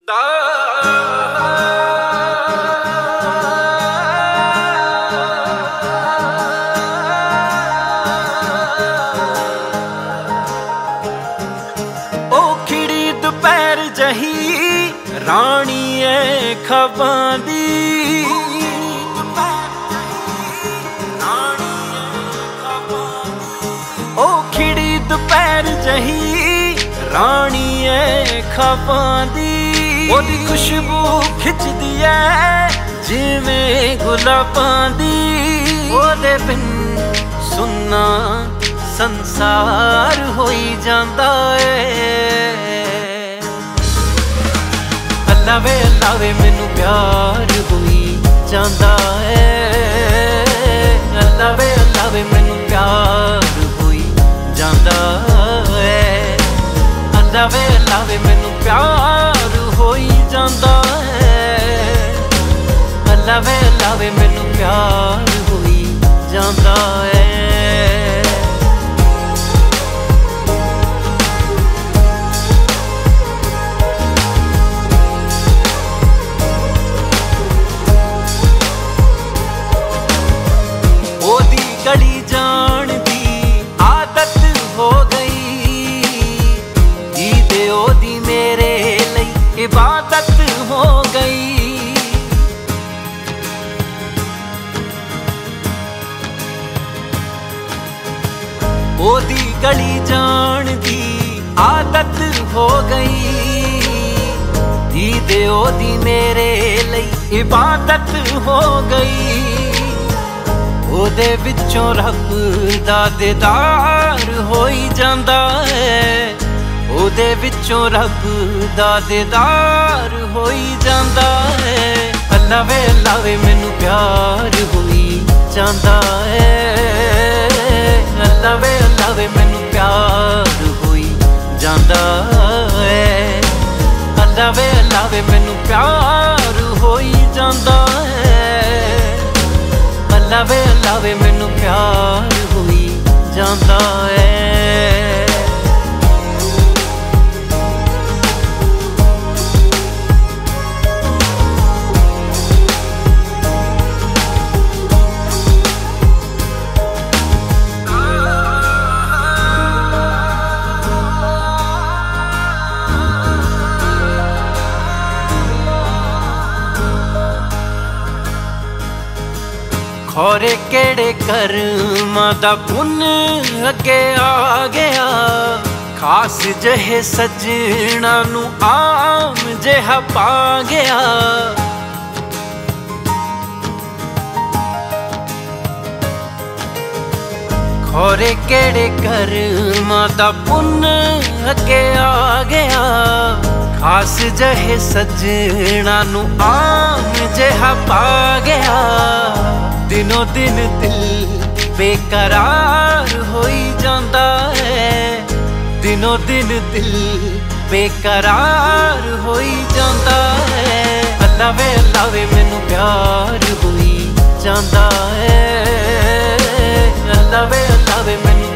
खिड़ी दोपहर जही रानी है खबां दी, ओ खिड़ी दोपहर जही रानी है खबां दी। ओदी खुशबू खिचदी है जिवें गुलाबां दी। ओदे बिन सुन्ना संसार होई जांदा है। अल्लाह वे मैनू प्यार होई जांदा है। अल्लाह वे मैनू प्यार होई जांदा है। अल्लाह वे मैनू प्यार होई जांदा है। अल्लाह वे मैनू प्यार होई जांदा है। ओदी गली जान दी आदत हो गई, दीदे ओदी मेरे लई इबादत हो गई। ओदी गली जान दी आदत हो गई, दीदे ओदी मेरे लई इबादत हो गई। ओदे विचों रब दा दीदार होई जांदा है। ओदे विचों रब दा दीदार होई जांदा है। अल्लाह वे मैनू प्यार होई जांदा है। अल्लाह वे मैनू प्यार होई जांदा है। अल्लाह वे मैनू प्यार होई जांदा है। अल्लाह वे मैनू प्यार होई जांदा है। खौरे केड़े कर्मां दा पुन्न अगे आ गया, खास जहे सजना नू आम जेहा पा गया। खौरे केड़े कर्मां दा पुन्न अगे आ गया, खास जहे सजना नू आम जेहा पा गया। दिनों दिन दिल बेकरार होई जांदा है। दिनों दिन दिल बेकरार होई जांदा है। अल्लाह वे मैनू प्यार होई जांदा है। अल्लाह वे मैनू